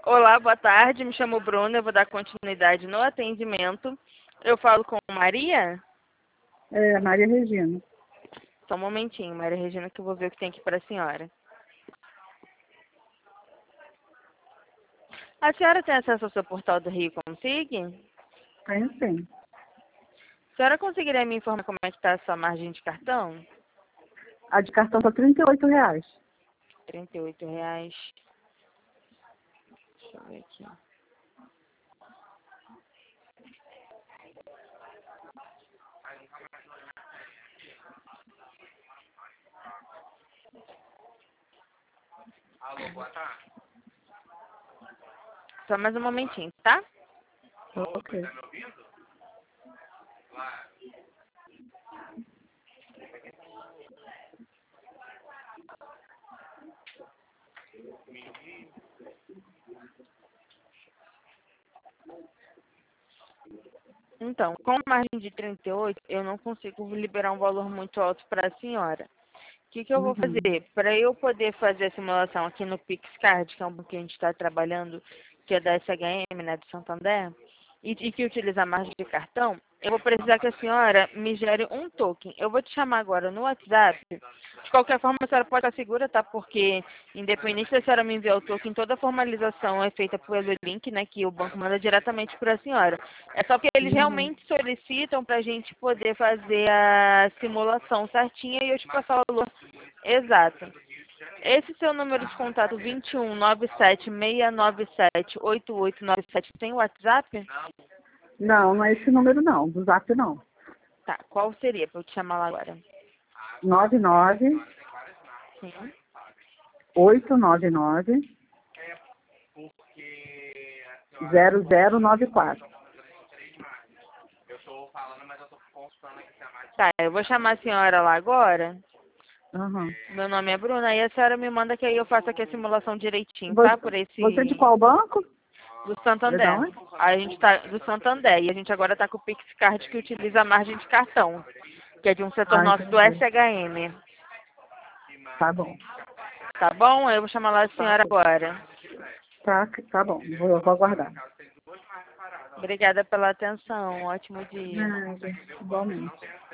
Olá, boa tarde. Me chamo Bruna. Eu vou dar continuidade no atendimento. Eu falo com Maria? É, Maria Regina. Só um momentinho, Maria Regina, que eu vou ver o que tem aqui para a senhora. A senhora tem acesso ao seu portal do Rio Consig? Tenho sim. A senhora conseguiria me informar como é que está a sua margem de cartão? A de cartão tá R$ 38. R$ 38. Deixa eu ver aqui. Alô, boa tarde. Só mais um momentinho, tá? Ok. Tá me ouvindo? Claro. Então, com a margem de 38, eu não consigo liberar um valor muito alto para a senhora. O que eu vou Uhum. fazer? Para eu poder fazer a simulação aqui no PixCard, que é um banco que a gente está trabalhando, que é da SHM, né, de Santander, e que utiliza a margem de cartão, eu vou precisar que a senhora me gere um token. Eu vou te chamar agora no WhatsApp. De qualquer forma, a senhora pode estar segura, tá? Porque, independente da senhora me enviar o token, toda a formalização é feita pelo link, né, que o banco manda diretamente para a senhora. É só que eles Uhum. realmente solicitam para a gente poder fazer a simulação certinha e eu te passar o valor exato. Esse seu número de contato 2197-697-8897 tem WhatsApp? Não, não é esse número não, do Zap não. Tá, qual seria para eu te chamar lá agora? 99 Sim. 899 Porque a senhora 0094. eu tô falando, mas eu tô consultando aqui se a mais. Tá, eu vou chamar a senhora lá agora. Uhum. Meu nome é Bruna e a senhora me manda que aí eu faço aqui a simulação direitinho, tá? Por Você é de esse qual banco? do Santander. Perdão? A gente tá do Santander e a gente agora tá com o PixCard que utiliza a margem de cartão, que é de um setor nosso do Entendi. SHM. Tá bom. Tá bom? Eu vou chamar lá a Tá, senhora agora. tá bom. Vou aguardar. Obrigada pela atenção. Ótimo dia. Nada, igualmente.